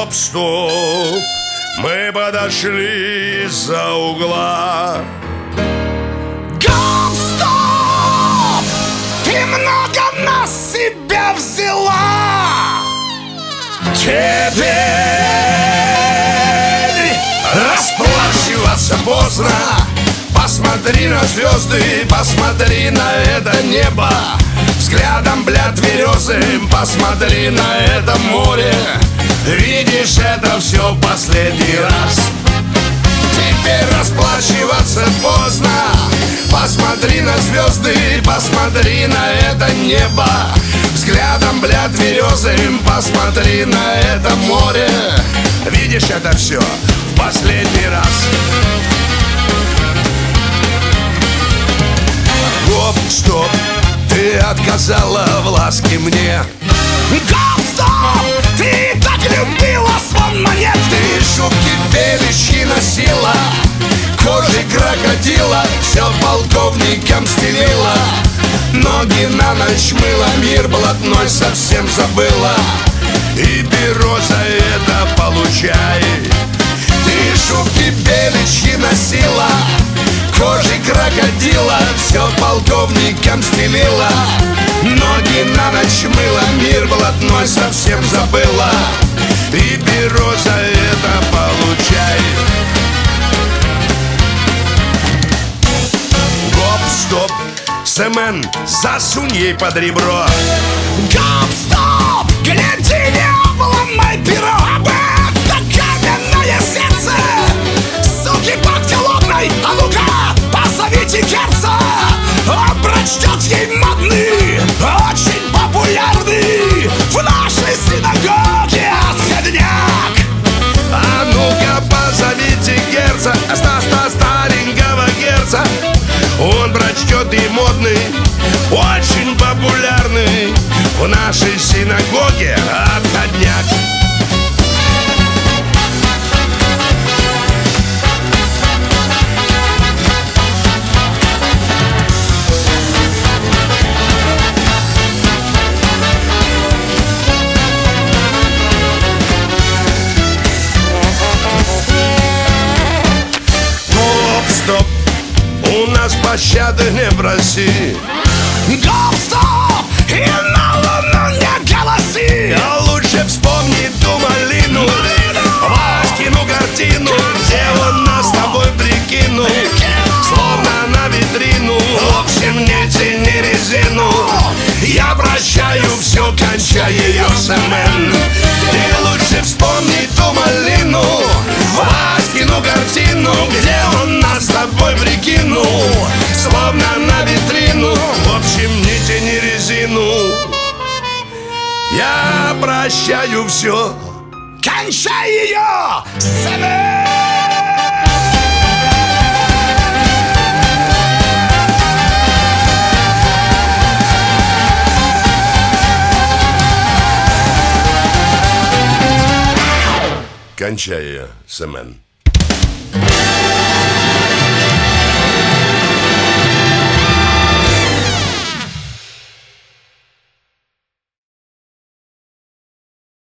Гоп-стоп, мы подошли из-за угла. Гоп-стоп, ты много на себя взяла. Теперь расплачиваться поздно. Посмотри на звезды, посмотри на это небо. Взглядом, бля, тверезым, посмотри на это море. Видишь, это все в последний раз. Теперь расплачиваться поздно. Посмотри на звезды, посмотри на это небо. Взглядом, бля, тверезым, посмотри на это море. Видишь, это все в последний раз. Гоп-стоп, ты отказала в ласке мне. Гоп-стоп, ты так любила звон монет. Ты шубки беличьи носила, кожи крокодила, все полковникам стелила. Ноги на ночь мыла, мир блатной совсем забыла. И перо за это получай. Ты шубки беличьи носила, кожи крокодила, все полковникам стелила. Ноги на ночь мыла, мир блатной совсем забыла. И перо за это получай. Гоп-стоп, Семен, засунь ей под ребро. Гоп-стоп, гляди, не обломай перо. Об это каменное сердце, суки бабки лобной. А ну-ка, позовите Герца. Он прочтет ей модный, очень популярный в нашей синагоге отходняк. А ну-ка, позовите Герца, старенького Герца. Он прочтет и модный, очень популярный в нашей синагоге отходняк. Гоп-стоп, у нас пощады не проси. Гоп-стоп, и на луну не голоси. А лучше вспомни ту малину, Васькину картину, где он нас с тобой прикинул, словно на витрину. В общем, не тяни резину, я прощаю все, кончай ее, Семен. Ты лучше вспомни ту малину, Васькину картину, где он нас с тобой прикинул, словно на витрину. В общем, не тяни резину, я прощаю все. Кончай ее, Семен! Кончай ее, Семен.